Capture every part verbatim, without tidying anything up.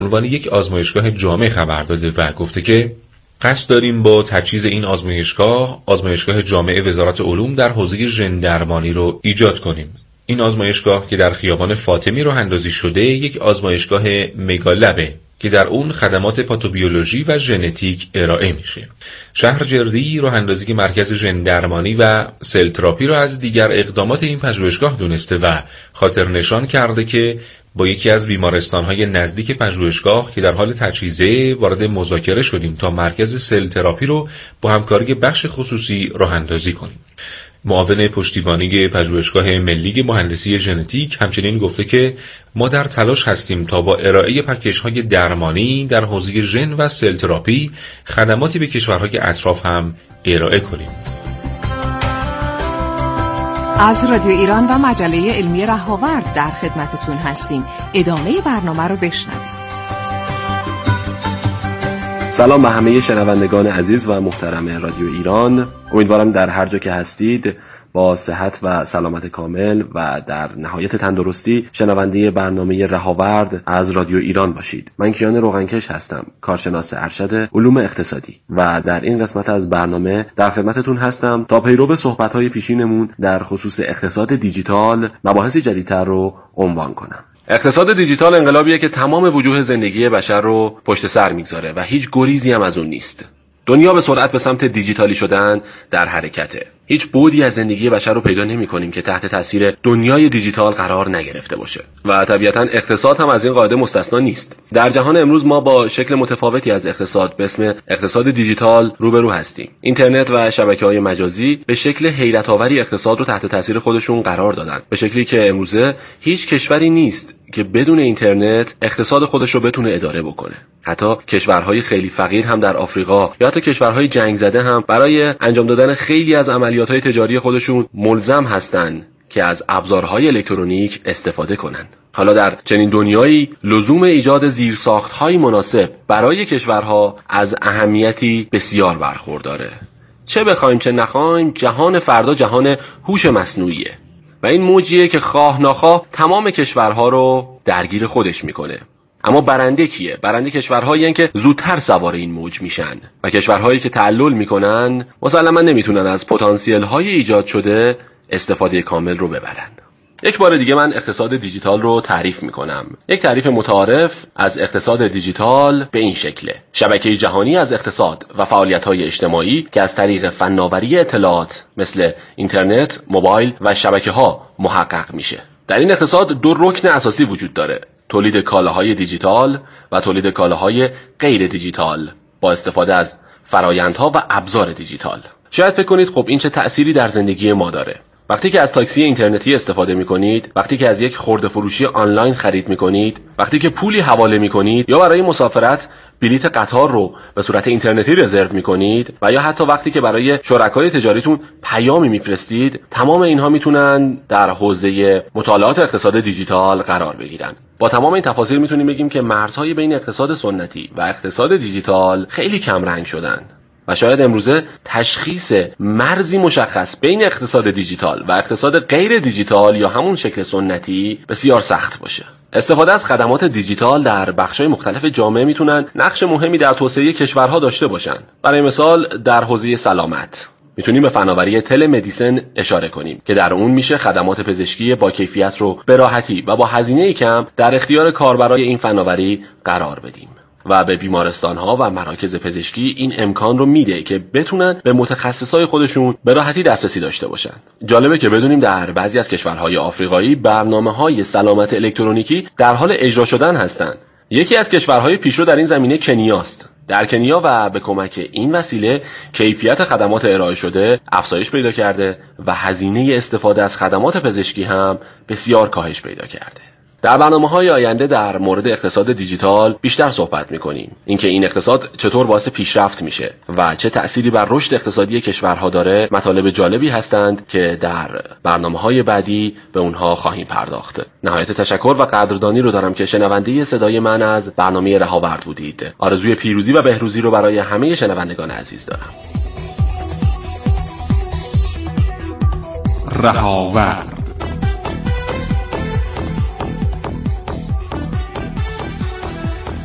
عنوان یک آزمایشگاه جامع خبر داده و گفته که قصد داریم با تجهیز این آزمایشگاه آزمایشگاه جامع وزارت علوم در حوزه ژن درمانی رو ایجاد کنیم. این آزمایشگاه که در خیابان فاطمی راه اندازی شده یک آزمایشگاه مگالبه که در اون خدمات پاتوبیولوژی و ژنتیک ارائه میشه. شهر جردی راه اندازی مرکز ژن درمانی و سل تراپی رو از دیگر اقدامات این پژوهشگاه دونسته و خاطر نشان کرده که با یکی از بیمارستان‌های نزدیک پژوهشگاه که در حال تجهیزه وارد مذاکره شدیم تا مرکز سل تراپی رو با همکاری بخش خصوصی راه اندازی کنیم. معاون پشتیبانی پژوهشگاه ملی مهندسی ژنتیک همچنین گفته که ما در تلاش هستیم تا با ارائه پکیج‌های درمانی در حوزه ژن و سل تراپی خدماتی به کشورهای اطراف هم ارائه کنیم. از رادیو ایران و مجله علمی رهاورد در خدمتتون هستیم. ادامه برنامه رو بشنوید. سلام به همه شنوندگان عزیز و محترم رادیو ایران. امیدوارم در هر جا که هستید با صحت و سلامت کامل و در نهایت تندرستی شنونده برنامه رهاورد از رادیو ایران باشید. من کیان روغنکش هستم، کارشناس ارشد علوم اقتصادی و در این قسمت از برنامه در خدمتتون هستم تا پیرو صحبت‌های پیشینمون در خصوص اقتصاد دیجیتال مباحث جدیدتر رو عنوان کنم. اقتصاد دیجیتال انقلابیه که تمام وجوه زندگی بشر رو پشت سر میگذاره و هیچ گریزی هم از اون نیست. دنیا به سرعت به سمت دیجیتالی شدن در حرکته. هیچ بعدی از زندگی بشر رو پیدا نمی‌کنیم که تحت تاثیر دنیای دیجیتال قرار نگرفته باشه و طبیعتاً اقتصاد هم از این قاعده مستثنا نیست. در جهان امروز ما با شکل متفاوتی از اقتصاد به اسم اقتصاد دیجیتال روبرو هستیم. اینترنت و شبکه‌های مجازی به شکل حیرت‌آوری اقتصاد رو تحت تاثیر خودشون قرار دادن، به شکلی که امروزه هیچ کشوری نیست که بدون اینترنت اقتصاد خودش رو بتونه اداره بکنه. حتی کشورهای خیلی فقیر هم در آفریقا یا حتی کشورهای جنگ زده هم برای انجام دادن خیلی از عملیات‌های تجاری خودشون ملزم هستن که از ابزارهای الکترونیک استفاده کنن. حالا در چنین دنیایی لزوم ایجاد زیرساخت‌های مناسب برای کشورها از اهمیتی بسیار برخورداره. چه بخوایم چه نخوایم جهان فردا جهان هوش مصنوعیه و این موجیه که خواه ناخواه تمام کشورها رو درگیر خودش میکنه. اما برنده کیه؟ برنده کشورهایی هستند که زودتر سوار این موج میشن و کشورهایی که تعلل میکنن مسلما نمیتونن از پتانسیل های ایجاد شده استفاده کامل رو ببرن. یک بار دیگه من اقتصاد دیجیتال رو تعریف میکنم. یک تعریف متعارف از اقتصاد دیجیتال به این شکله: شبکه جهانی از اقتصاد و فعالیت‌های اجتماعی که از طریق فناوری اطلاعات مثل اینترنت، موبایل و شبکه‌ها محقق میشه. در این اقتصاد دو رکن اساسی وجود داره: تولید کالاهای دیجیتال و تولید کالاهای غیر دیجیتال با استفاده از فرآیندها و ابزار دیجیتال. شاید فکر کنید خب این چه تأثیری در زندگی ما داره؟ وقتی که از تاکسی اینترنتی استفاده می‌کنید، وقتی که از یک خرده فروشی آنلاین خرید می‌کنید، وقتی که پولی حواله می‌کنید یا برای مسافرت بلیت قطار رو به صورت اینترنتی رزرو می‌کنید و یا حتی وقتی که برای شرکای تجاریتون پیامی می‌فرستید، تمام اینها میتونن در حوزه مطالعات اقتصاد دیجیتال قرار بگیرن. با تمام این تفاصیل میتونیم بگیم که مرزهای بین اقتصاد سنتی و اقتصاد دیجیتال خیلی کم رنگ شدن و شاید امروزه تشخیص مرزی مشخص بین اقتصاد دیجیتال و اقتصاد غیر دیجیتال یا همون شکل سنتی بسیار سخت باشه. استفاده از خدمات دیجیتال در بخش‌های مختلف جامعه میتونن نقش مهمی در توسعه کشورها داشته باشن. برای مثال در حوزه سلامت میتونیم به فناوری تلمدیسن اشاره کنیم که در اون میشه خدمات پزشکی با کیفیت رو به راحتی و با هزینه کم در اختیار کاربرای این فناوری قرار بدیم و به بیمارستان‌ها و مراکز پزشکی این امکان رو میده که بتونن به متخصصای خودشون به راحتی دسترسی داشته باشن. جالبه که بدونیم در بعضی از کشورهای آفریقایی برنامه‌های سلامت الکترونیکی در حال اجرا شدن هستند. یکی از کشورهای پیشرو در این زمینه کنیاست. در کنیا و به کمک این وسیله کیفیت خدمات ارائه شده افزایش پیدا کرده و هزینه استفاده از خدمات پزشکی هم بسیار کاهش پیدا کرده. در برنامه‌های آینده در مورد اقتصاد دیجیتال بیشتر صحبت می‌کنیم. اینکه این اقتصاد چطور باعث پیشرفت میشه و چه تأثیری بر رشد اقتصادی کشورها داره مطالب جالبی هستند که در برنامه‌های بعدی به اونها خواهیم پرداخت. نهایت تشکر و قدردانی رو دارم که شنونده صدای من از برنامه رهاورد بودید. آرزوی پیروزی و بهروزی رو برای همه شنوندگان عزیز دارم. رهاورد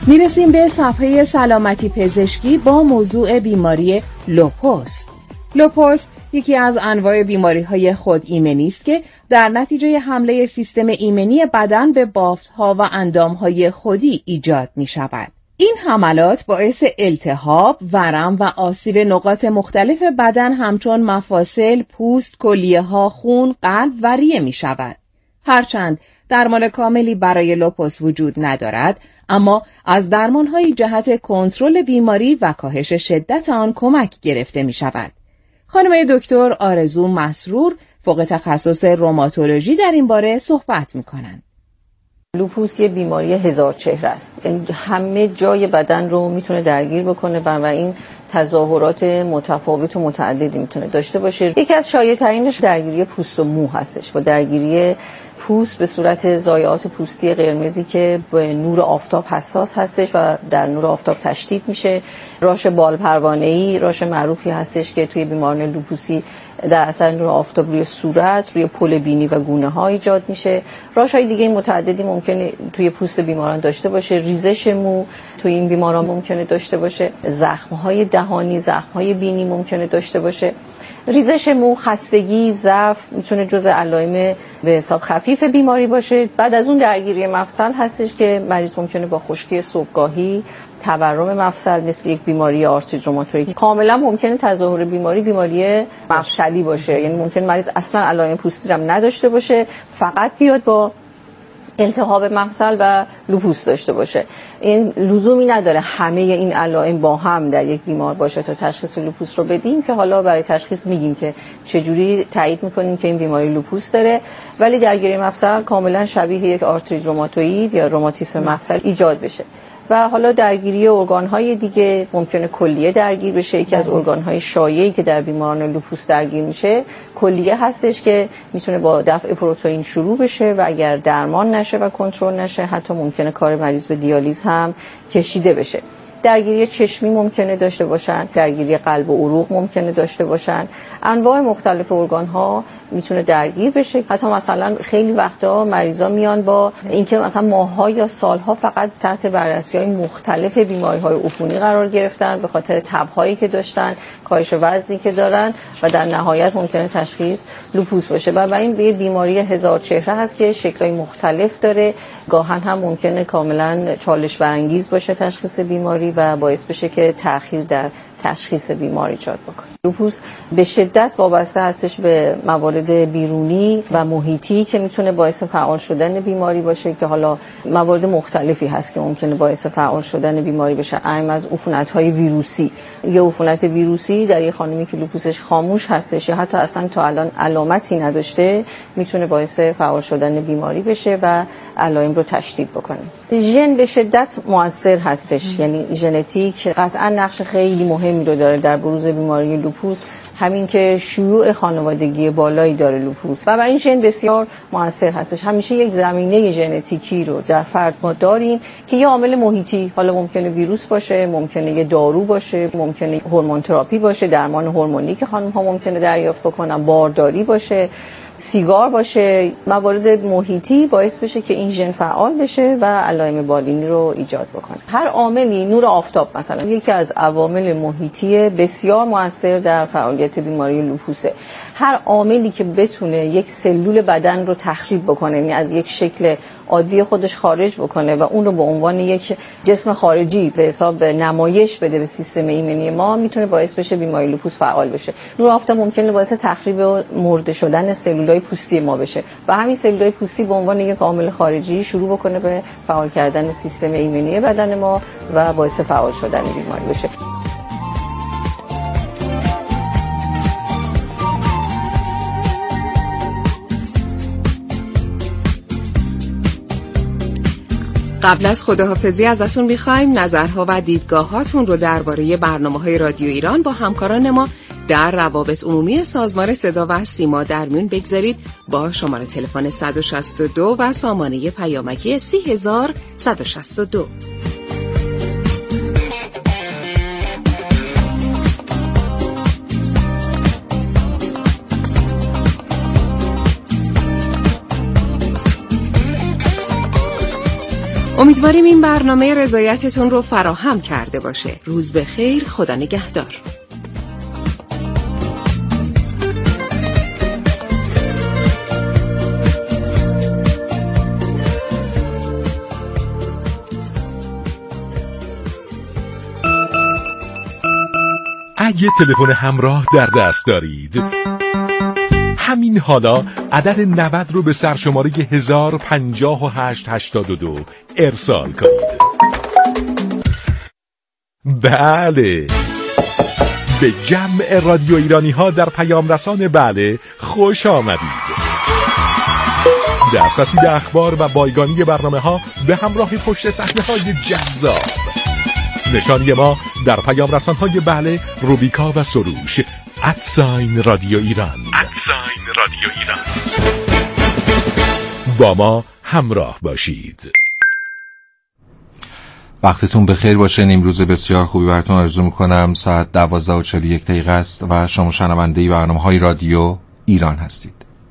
میرسیم به صفحه سلامتی پزشکی با موضوع بیماری لوپوس. لوپوس یکی از انواع بیماری‌های خود ایمنی است که در نتیجه حمله سیستم ایمنی بدن به بافت‌ها و اندام‌های خودی ایجاد می‌شود. این حملات باعث التهاب، ورم و آسیب نقاط مختلف بدن همچون مفاصل، پوست، کلیه‌ها، خون، قلب و ریه می‌شود. هرچند درمان کاملی برای لوپوس وجود ندارد، اما از درمان‌های جهت کنترل بیماری و کاهش شدت آن کمک گرفته می‌شود. خانم دکتر آرزو مسرور فوق تخصص روماتولوژی در این باره صحبت می‌کنند. لوپوس یه بیماری هزار چهره است. یعنی همه جای بدن رو میتونه درگیر بکنه و این تظاهرات متفاوت و متعددی میتونه داشته باشه. یکی از شایع‌ترینش درگیری پوست و مو هستش و درگیری پوست به صورت ضایعات پوستی قرمزی که به نور آفتاب حساس هستش و در نور آفتاب تشدید میشه. راش بال پروانه‌ای راش معروفی هستش که توی بیماران لوپوسی در اثر نور آفتاب روی صورت، روی پل بینی و گونه ها ایجاد میشه. راش‌های دیگه متعددی ممکنه توی پوست بیماران داشته باشه. ریزش مو توی این بیماران ممکنه داشته باشه. زخم‌های دهانی، زخم‌های بینی ممکنه داشته باشه. ریزش مو، خستگی، ضعف میتونه جزء علائم به حساب خفیف بیماری باشه. بعد از اون درگیری مفصل هستش که مریض ممکنه با خشکی صبحگاهی، تورم مفصل مثل یک بیماری آرتریت روماتویید کاملا ممکنه تظاهر بیماری بیماری مفصلی باشه. یعنی ممکن مریض اصلا علائم پوستی هم نداشته باشه، فقط بیاد با التهاب مفصل و لوپوس داشته باشه. این لزومی نداره همه این علائم با هم در یک بیمار باشه تا تشخیص لوپوس رو بدیم، که حالا برای تشخیص میگیم که چجوری تایید میکنیم که این بیماری لوپوس داره. ولی درگیری مفصل کاملا شبیه یک آرتریت روماتویید یا روماتیسم مفصل ایجاد بشه. و حالا درگیری ارگان‌های دیگه ممکنه کلیه درگیر بشه. یکی از ارگان‌های شایعی که در بیماران لوپوس درگیر میشه کلیه هستش که میتونه با دفع پروتئین شروع بشه و اگر درمان نشه و کنترل نشه حتی ممکنه کار مریض به دیالیز هم کشیده بشه. درگیری چشمی ممکنه داشته باشن، درگیری قلب و عروق ممکنه داشته باشن. انواع مختلف ارگان‌ها میتونه درگیر بشه. حتی مثلا خیلی وقتا مریضا میان با اینکه مثلا ماه‌ها یا سال‌ها فقط تحت بررسی‌های مختلف بیماری‌های عفونی قرار گرفتن به خاطر تب‌هایی که داشتن، کاهش وزنی که دارن و در نهایت ممکنه تشخیص لوپوس باشه. و این یه بیماری هزار چهره هست که شکل‌های مختلف داره. گاهن هم ممکنه کاملا چالش برانگیز باشه تشخیص بیماری و باعث بشه که تأخیر در تشخیص بیماری ایجاد بکنه. لوپوس به شدت وابسته هستش به موارد بیرونی و محیطی که میتونه باعث فعال شدن بیماری باشه، که حالا موارد مختلفی هست که ممکنه باعث فعال شدن بیماری بشه. اهم از عفونت‌های ویروسی. یه عفونت ویروسی در یه خانمی که لوپوسش خاموش هستش یا حتی اصلا تا الان علامتی نداشته میتونه باعث فعال شدن بیماری بشه و علائم رو تشدید بکنه. ژن به شدت مؤثر هستش. یعنی ژنتیک قطعا نقش خیلی مهمی رو داره در بروز بیماری لوپوس. همین که شیوع خانوادگی بالایی داره لوپوس و این ژن بسیار مؤثر هستش. همیشه یک زمینه ژنتیکی رو در فرد ما داریم که یه عامل محیطی، حالا ممکنه ویروس باشه، ممکنه یه دارو باشه، ممکنه هورمون تراپی باشه، درمان هورمونی که خانم ها ممکنه دریافت بکنن، بارداری باشه، سیگار باشه. موارد محیطی باعث بشه که این ژن فعال بشه و علائم بالینی رو ایجاد بکنه. هر عاملی، نور آفتاب مثلا یکی از عوامل محیطی بسیار مؤثر در فعالیت بیماری لوپوسه. هر عاملی که بتونه یک سلول بدن رو تخریب بکنه، یعنی از یک شکل عادی خودش خارج بکنه و اون رو به عنوان یک جسم خارجی به حساب نمایش بده به سیستم ایمنی ما، میتونه باعث بشه بیماری لوپوس فعال بشه. نور آفتاب ممکنه باعث تخریب و مرده شدن سلولای پوستی ما بشه و همین سلولای پوستی به عنوان یک عامل خارجی شروع بکنه به فعال کردن سیستم ایمنی بدن ما و باعث فعال شدن بیماری بشه. قبل از خداحافظی ازتون می‌خوایم نظرها و دیدگاهاتون رو درباره برنامه‌های رادیو ایران با همکاران ما در روابط عمومی سازمان صدا و سیما در میون بگذارید با شماره تلفن صد و شصت و دو و سامانه پیامکی سی هزار صد و شصت و دو. امیدواریم این برنامه رضایتتون رو فراهم کرده باشه. روز بخیر، خدا نگهدار. اگه تلفن همراه در دست دارید، همین حالا عدد نود رو به سرشماره هزار و پنجاه و هشت هشتاد و دو ارسال کنید. بله، به جمع رادیو ایرانی ها در پیام رسان بله خوش آمدید. دسترسی به اخبار و بایگانی برنامه ها به همراه پشت صحنه های جذاب. نشانی ما در پیام رسان های بله، روبیکا و سروش ادساین رادیو ایران. ادساین رادیو ایران. با ما همراه باشید. وقتتون بخیر باشه. امروز بسیار خوبی براتون آرزو میکنم. ساعت دوازده و چهل و یک دقیقه است و شما شنونده برنامه‌های رادیو ایران هستید.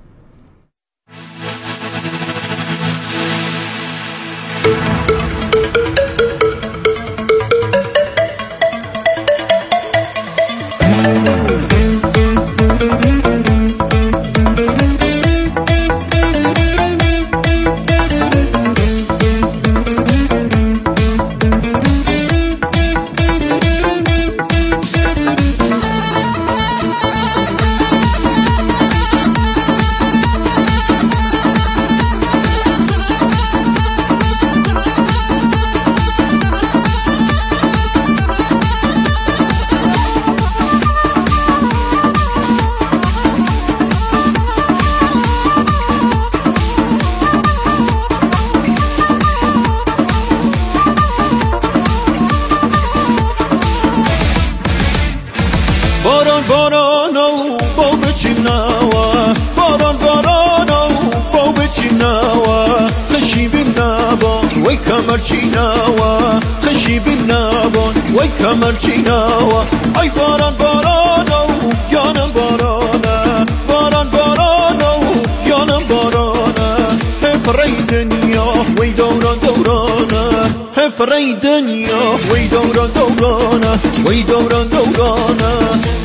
فرای دنیا وی دوران دورانه وی دوران دورانه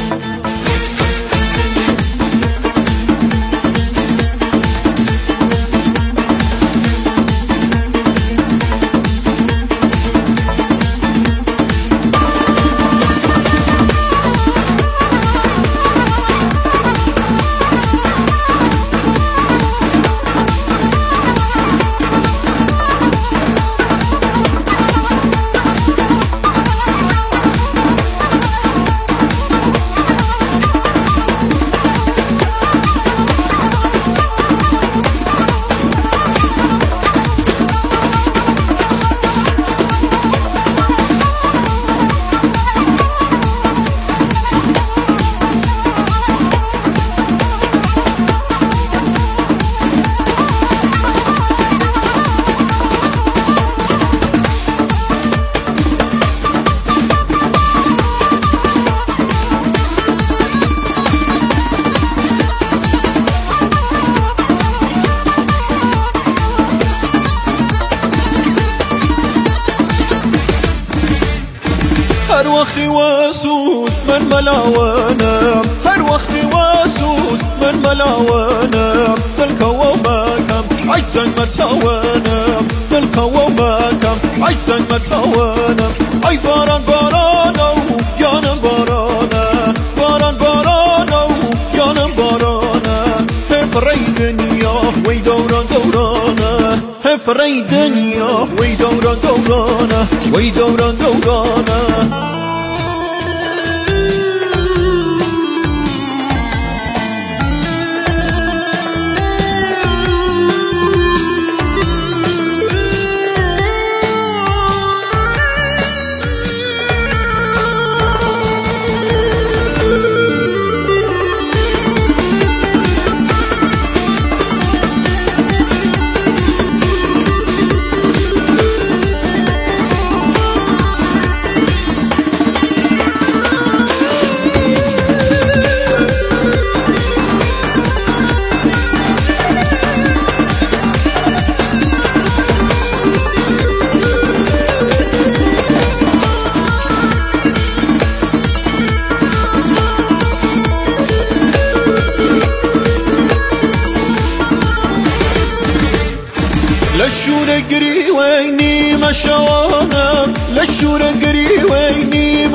هر وقتی واسود من ملاوانم هر وقتی واسود من ملاوانم دلکو مکم عیسان متوانم دلکو مکم عیسان متوانم ای باران بارانو یانم بارانه باران بارانو یانم بارانه هفرای دنیا وی دوران دورانه هفرای دنیا وی دوران دورانه وی دوران دورانه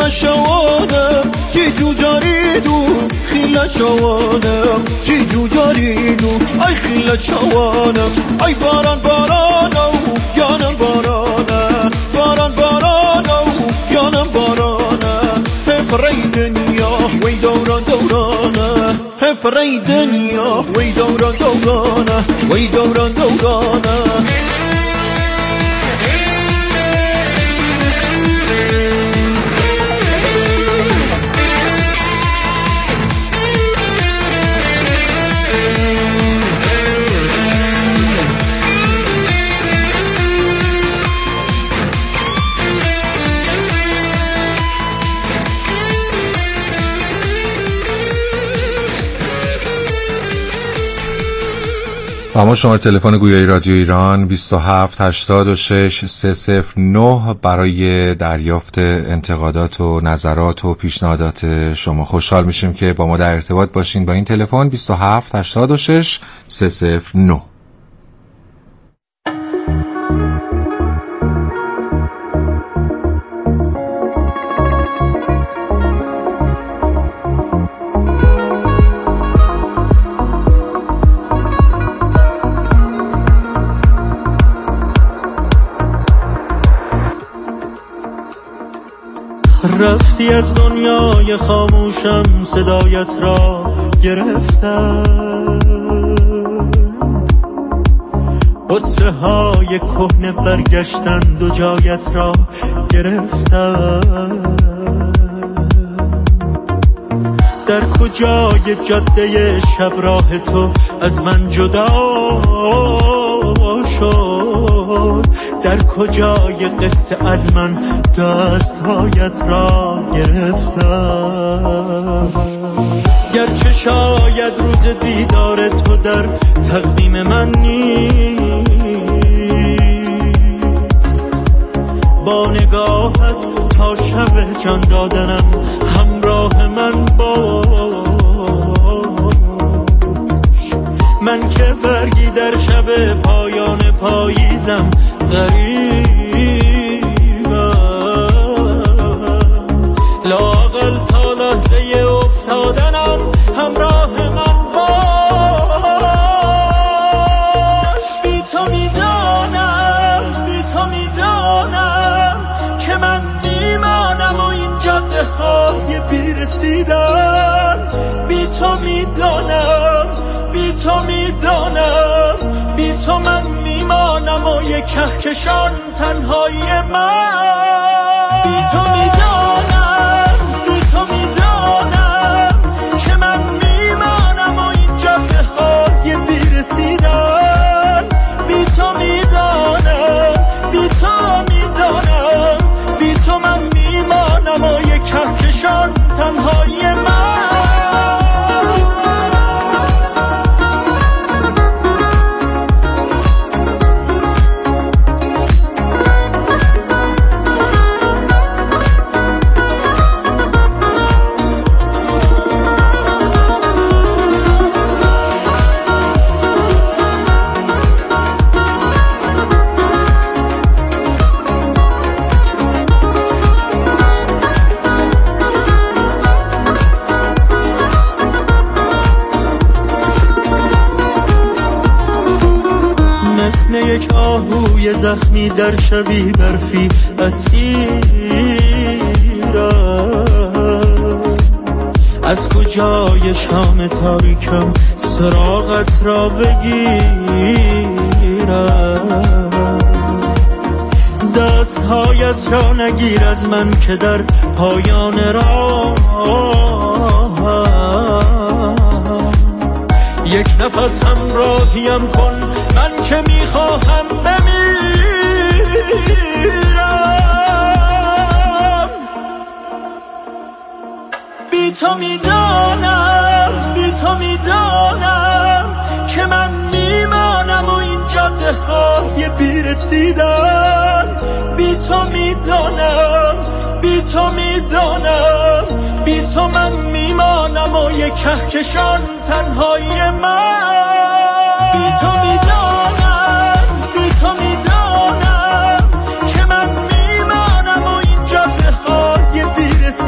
خیلی شوانم چی جو جاریدو خیلی شوانم چی جو جاریدو ای خیلی شوانم ای باران بارانو جانم بارانم باران بارانو جانم بارانم هفرای دنیا وی دوران دورانه هفرای دنیا وی دوران دورانه وی دوران دورانه و اما شماره تلفن گویای رادیو ایران بیست و هفت هشتاد و شش سه صفر نه برای دریافت انتقادات و نظرات و پیشنهادات شما. خوشحال میشیم که با ما در ارتباط باشین با این تلفن بیست و هفت هشتاد و شش سه صفر نه. رفتی از دنیای خاموشم صدایت را گرفتم قصه های کهنه برگشتند و جایت را گرفتم در کجای جاده شب راه تو از من جدا شد در کجای قصه از من دستهایت را گرفتم گرچه شاید روز دیدار تو در تقویم من نیست با نگاهت تا شب جان دادنم همراه من باش من که برگی در شب پایان پاییزم غریبم لااقل تا لحظه افتادنم همراه من باش بی تو میدانم بی تو میدانم که من میمانم و این جاده های بیرسیدن بی تو میدانم بی تو میدانم بی تو من میمانم و یک کهکشان تنهایی من بی تو میدانم بی تو میدانم که من میمانم و این جاده های بیرسیدن بی تو میدانم بی تو میدانم بی تو من میمانم و یک کهکشان تنهایی من یک آهوی زخمی در شبی برفی اسیرم از کجای شام تاریکم سراغت را بگیرم دستهایت را نگیر از من که در پایان راه یک نفس همراهیم کن من که میخواهم بمیرم بی تو میدانم بی تو میدانم که من میمانم و این جاده های بیرسیدن بی تو میدانم بی تو میدانم بی تو من میمانم و یک کهکشان تنهایی من بی تو میدانم بی تو میدانم که من میمانم و این جاده های بیرسیدن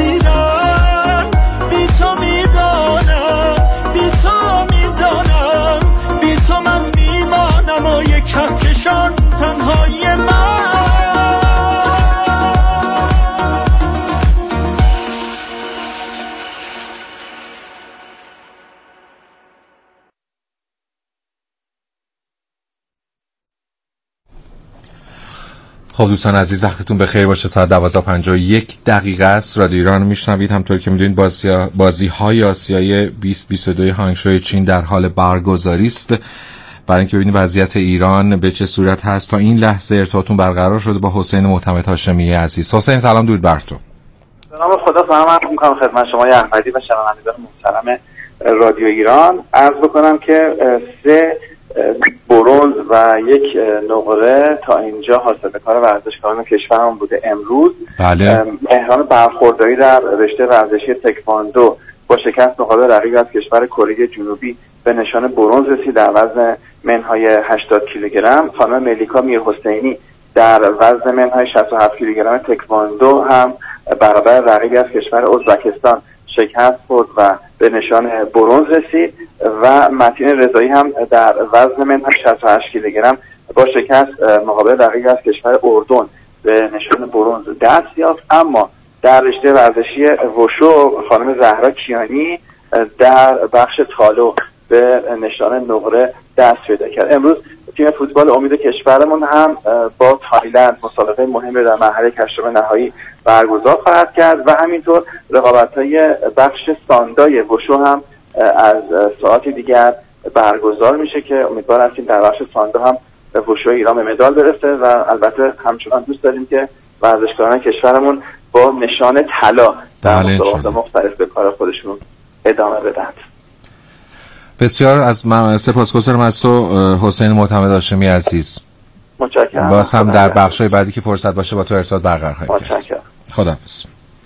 خب دوستان عزیز وقتتون بخیر باشه. ساعت دوازده و پنجاه و یک دقیقه است. رادیو ایران میشنوید. همونطور که میدونید بازی بازی های آسیای بیست بیست و دو هانگشوی چین در حال برگزاری است. برای اینکه ببینید وضعیت ایران به چه صورت هست تا این لحظه ارتباطتون برقرار شده با حسین معتمد هاشمی عزیز. حسین سلام درود بر تو. سلام خدا سلام عرض می‌کنم خدمت شما احمدی و شنوندگان محترم رادیو ایران. عرض بکنم که سه برنز و یک نقره تا اینجا حاصل کار ورزشکاران کشورمون بوده. امروز بله. مهران برخورداری در رشته ورزشی تکواندو با شکست مقابل رقیب از کشور کره جنوبی به نشان برنز رسید در وزن منهای هشتاد کیلوگرم. خانم ملیکا میرحسینی در وزن منهای شصت و هفت کیلوگرم تکواندو هم برابر رقیبی از کشور ازبکستان شکست خورد و به نشان برنز رسید و متین رضایی هم در وزن منهای شصت و هشت کیلوگرم با شکست مقابل رقیبی از کشور اردن به نشان برنز دست یافت. اما در رشته ورزشی وشو خانم زهرا کیانی در بخش تالو به نشان نقره دست پیدا کرد. امروز تیم فوتبال امید کشورمون هم با تایلند مسابقه مهمی در مرحله هشتم نهایی برگزار خواهد کرد و همینطور رقابت‌های بخش ساندای وشو هم از ساعتی دیگر برگزار میشه که امیدوار هستیم در بخش ساندا هم وشو ایران به مدال برسه و البته همچنان دوست داریم که ورزشکاران کشورمون با نشان طلا در مسابقات مختلف به کار خودشون ادامه بدن. بسیار از من سپاسگزارم از تو حسین معتمد هاشمی عزیز. متشکرم. باز هم در بخشای بعدی که فرصت باشه با تو ارتباط برقرار خواهیم کرد. متشکرم. خداحافظ.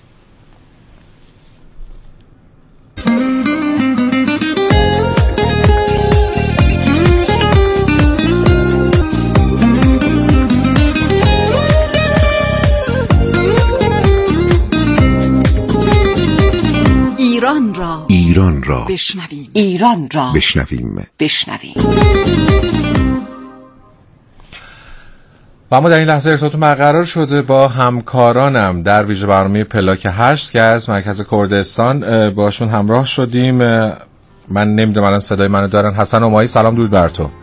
ایران را ایران را بشنویم. ایران را بشنویم. بشنویم. و اما در این لحظه ارتباطتون برقرار شده با همکارانم در ویژه برنامه پلاک هشت که از مرکز کردستان باشون همراه شدیم. من نمیدونم الان صدای منو دارن. حسن امایی سلام درود بر تو.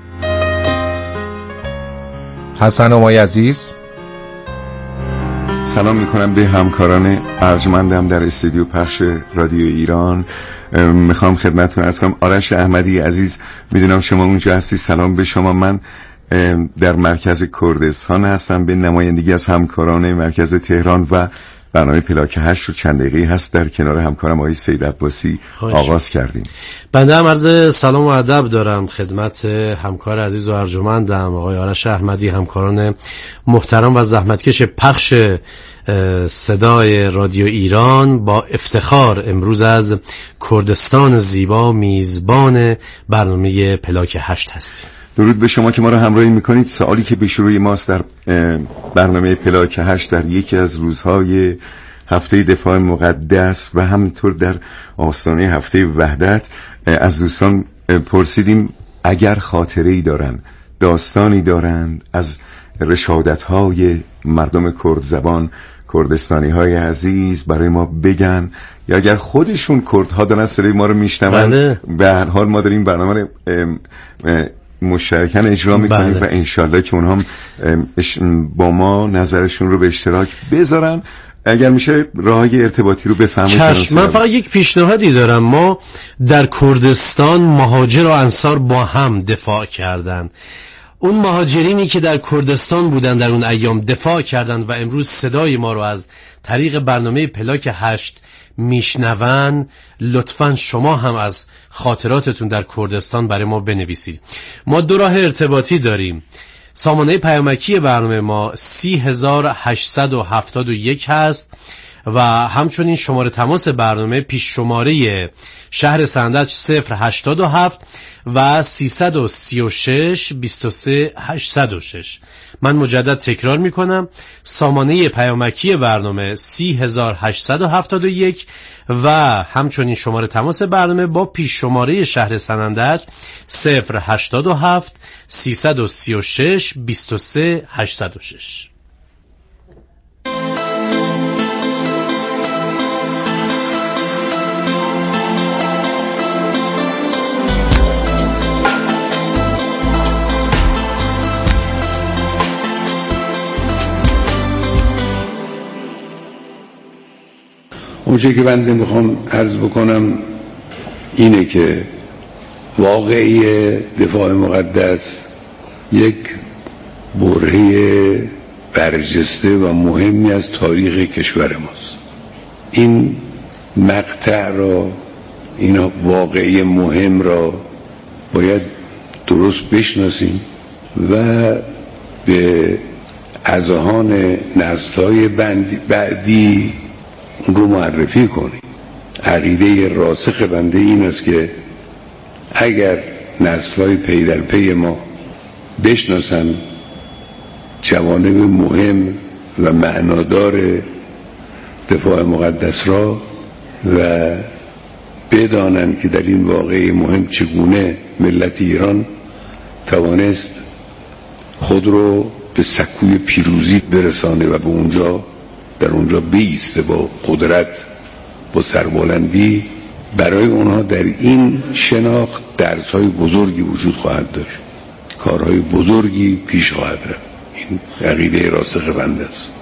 حسن امایی عزیز سلام میکنم به همکاران ارجمندم در استودیو پخش رادیو ایران. میخوام خدمتتون عرض کنم آرش احمدی عزیز، میدونم شما اونجا هستی. سلام به شما. من در مرکز کردستان هستم به نمایندگی از همکاران مرکز تهران و برنامه پلاک هشت رو چند دقیقه هست در کنار همکارم آقای سید عباسی آغاز کردیم. بنده هم عرض سلام و ادب دارم خدمت همکار عزیز و ارجمندم آقای آرش احمدی، همکاران محترم و زحمتکش پخش صدای رادیو ایران. با افتخار امروز از کردستان زیبا میزبان برنامه پلاک هشت هستیم. درود به شما که ما رو همراهی میکنید. سوالی که به شروع ماست در برنامه پلاک هشت در یکی از روزهای هفته دفاع مقدس و همینطور در آستانه هفته وحدت از دوستان پرسیدیم اگر خاطره‌ای دارن، داستانی دارند از رشادت‌های مردم کرد زبان، کردستانی های عزیز برای ما بگن، یا اگر خودشون کردها دارن صدای ما رو میشنون. بله. به هر حال ما داریم برنامه مشترکاً اجرا میکنیم. بله. و انشالله که اونها با ما نظرشون رو به اشتراک بذارن. اگر میشه راهی ارتباطی رو بفهمید. چشم. من فقط یک پیشنهادی دارم. ما در کردستان مهاجر و انصار با هم دفاع کردن. اون مهاجرینی که در کردستان بودن در اون ایام دفاع کردن و امروز صدای ما رو از طریق برنامه پلاک هشت میشنون، لطفاً شما هم از خاطراتتون در کردستان برای ما بنویسید. ما دو راه ارتباطی داریم. سامانه پیامکی برنامه ما سی هزار هشتصد و هفتاد و یک هست و همچنین شماره تماس برنامه پیش شماره شهر سندج صفر هشتاد و هفت و سیصد و سی و شش بیست و سه هشتصد و شش. من مجدد تکرار میکنم. سامانه پیامکی برنامه سی هزار هشتصد و هفتاد و یک و همچنین شماره تماس برنامه با پیش شماره شهر سنندج صفر هشتاد و هفت سیصد و سی و شش بیست و سه هشتصد و شش. اونچه که بنده میخوام عرض بکنم اینه که واقعی دفاع مقدس یک برهه برجسته و مهمی از تاریخ کشور ماست. این مقطع را، این واقعی مهم را باید درست بشناسیم و به اذهان نسل‌های بعدی اون رو معرفی کنیم. عقیده راسخ بنده این است که اگر نسل‌های پی در پی ما بشناسن جوانب مهم و معنادار دفاع مقدس را و بدانند که در این واقعه مهم چگونه ملت ایران توانست خود رو به سکوی پیروزی برسانه و به اونجا در اونجا بیسته با قدرت، با سربلندی، برای اونها در این شناخت درس‌های بزرگی وجود خواهد داشت، کارهای بزرگی پیش خواهد رفت. این عقیده راسخ بنده است.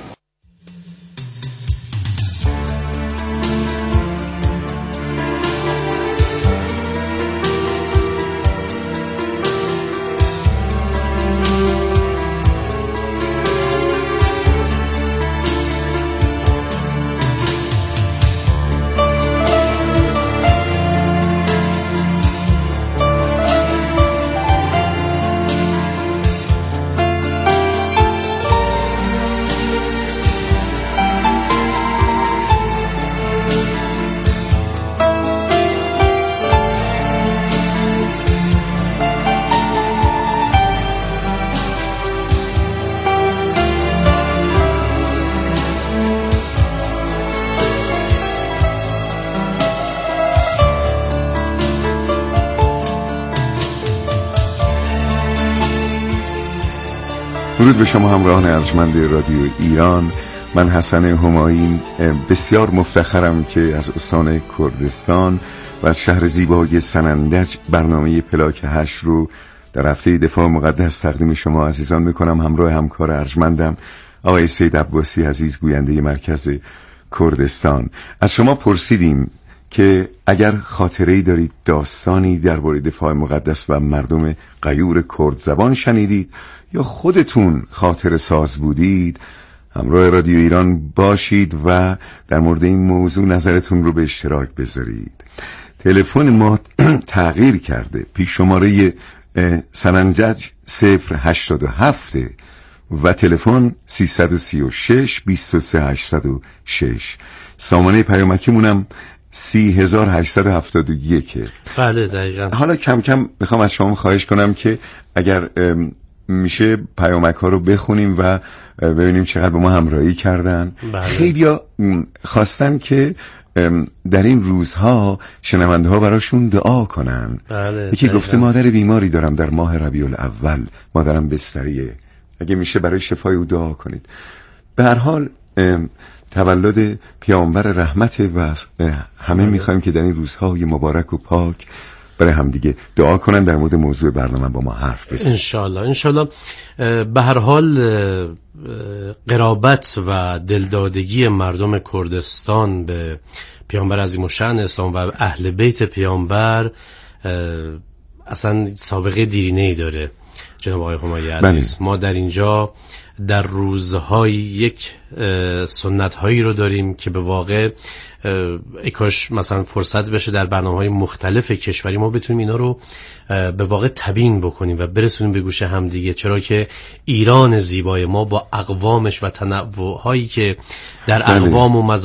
درود به شما همراهان ارجمند رادیو ایران. من حسن همایون بسیار مفتخرم که از استان کردستان و از شهر زیبای سنندج برنامه پلاک هشت رو در هفته دفاع مقدس تقدیم شما عزیزان میکنم، همراه همکار ارجمندم آقای سید عباسی عزیز، گوینده مرکز کردستان. از شما پرسیدیم که اگر خاطره‌ای دارید، داستانی درباره دفاع مقدس و مردم غیور کرد زبان شنیدید یا خودتون خاطره ساز بودید، همراه رادیو ایران باشید و در مورد این موضوع نظرتون رو به اشتراک بذارید. تلفن ما تغییر کرده، پیش شماره سنندج صفر هشتاد و هفت و تلفن سیصد و سی و شش بیست و سه هشتصد و شش. سامانه پیامکیمونم سی هزار هشتصد و هفتاد و یک. بله دقیقاً. حالا کم کم میخوام از شما خواهش کنم که اگر میشه پیامک ها رو بخونیم و ببینیم چقدر به ما همراهی کردن. بله. خیلی ها خواستن که در این روزها شنونده ها براشون دعا کنن. بله. یکی گفته مادر بیماری دارم در ماه ربیع الاول، مادرم بستریه، اگه میشه برای شفای او دعا کنید. به هر حال تولد پیامبر رحمت و همه میخوایم که در این روزهای مبارک و پاک برای هم دیگه دعا کنن، در مورد موضوع برنامه با ما حرف بزنن انشالله. انشالله. به هر حال قرابت و دلدادگی مردم کردستان به پیامبر عظیم الشأن اسلام و اهل بیت پیامبر اصلا سابقه دیرینه‌ای داره. جناب آقای همایی عزیز، بله. ما در اینجا در روزهای یک سنت هایی رو داریم که به واقع ای کاش مثلا فرصت بشه در برنامه‌های مختلف کشوری ما بتونیم اینا رو به واقع تبیین بکنیم و برسونیم به گوش هم دیگه، چرا که ایران زیبای ما با اقوامش و تنوع هایی که در اقوام و